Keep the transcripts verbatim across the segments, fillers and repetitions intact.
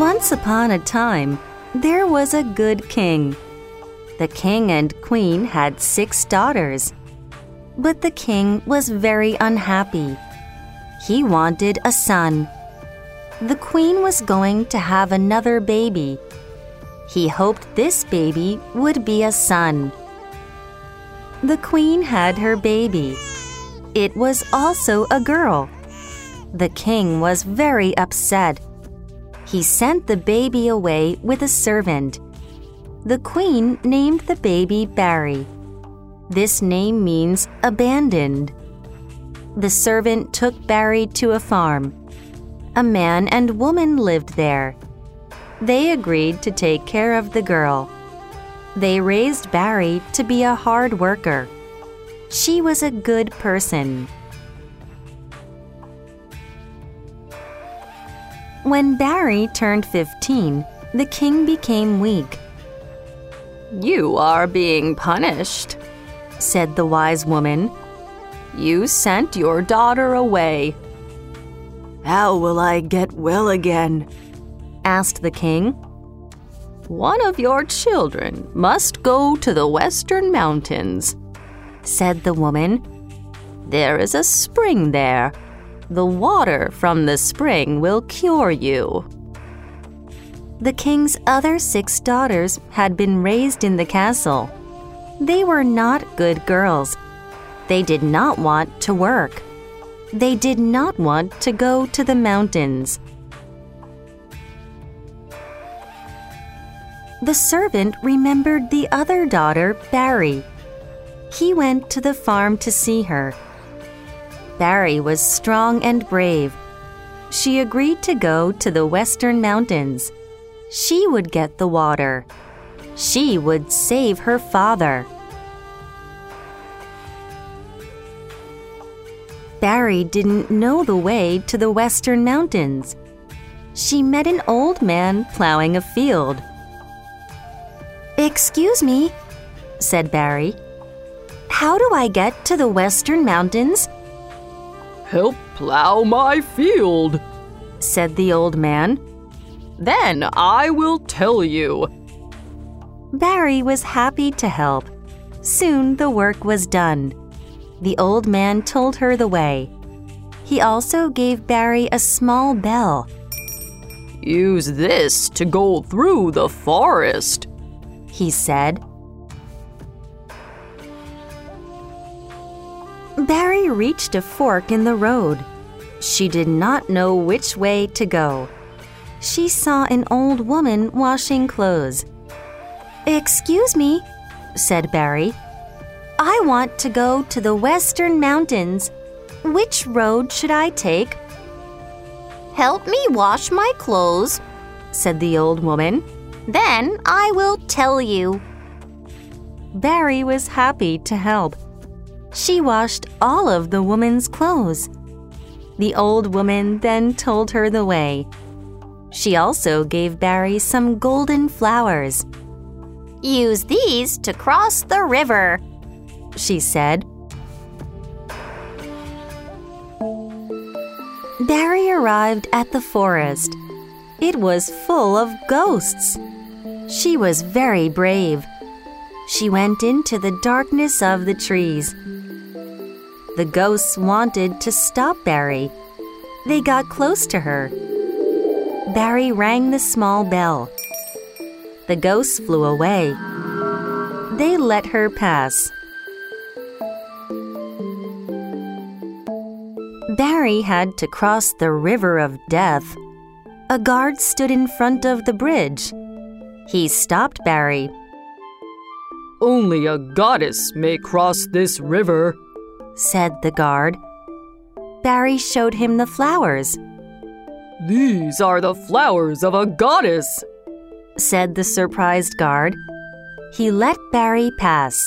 Once upon a time, there was a good king. The king and queen had six daughters. But the king was very unhappy. He wanted a son. The queen was going to have another baby. He hoped this baby would be a son. The queen had her baby. It was also a girl. The king was very upset. He sent the baby away with a servant. The queen named the baby Barry. This name means abandoned. The servant took Barry to a farm. A man and woman lived there. They agreed to take care of the girl. They raised Barry to be a hard worker. She was a good person. When Barry turned fifteen, the king became weak. "You are being punished," said the wise woman. "You sent your daughter away." "How will I get well again?" asked the king. "One of your children must go to the western mountains," said the woman. "There is a spring there. The water from the spring will cure you." The king's other six daughters had been raised in the castle. They were not good girls. They did not want to work. They did not want to go to the mountains. The servant remembered the other daughter, Barry. He went to the farm to see her. Barry was strong and brave. She agreed to go to the western mountains. She would get the water. She would save her father. Barry didn't know the way to the western mountains. She met an old man plowing a field. "Excuse me," said Barry. "How do I get to the western mountains?" "Help plow my field," said the old man. "Then I will tell you." Barry was happy to help. Soon the work was done. The old man told her the way. He also gave Barry a small bell. "Use this to go through the forest," he said. Barry reached a fork in the road. She did not know which way to go. She saw an old woman washing clothes. "Excuse me," said Barry. "I want to go to the western mountains. Which road should I take?" "Help me wash my clothes," said the old woman. "Then I will tell you." Barry was happy to help. She washed all of the woman's clothes. The old woman then told her the way. She also gave Barry some golden flowers. "Use these to cross the river," she said. Barry arrived at the forest. It was full of ghosts. She was very brave. She went into the darkness of the trees. The ghosts wanted to stop Barry. They got close to her. Barry rang the small bell. The ghosts flew away. They let her pass. Barry had to cross the river of death. A guard stood in front of the bridge. He stopped Barry. "Only a goddess may cross this river," said the guard. Barry showed him the flowers. "These are the flowers of a goddess," said the surprised guard. He let Barry pass.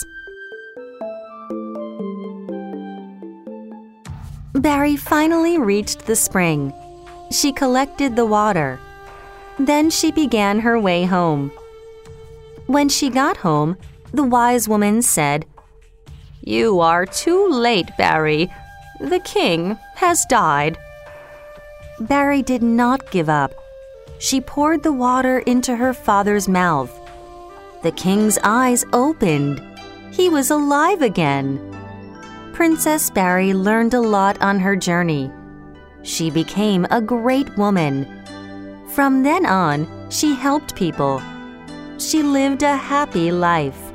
Barry finally reached the spring. She collected the water. Then she began her way home. When she got home, the wise woman said, "You are too late, Barry. The king has died." Barry did not give up. She poured the water into her father's mouth. The king's eyes opened. He was alive again. Princess Barry learned a lot on her journey. She became a great woman. From then on, she helped people. She lived a happy life.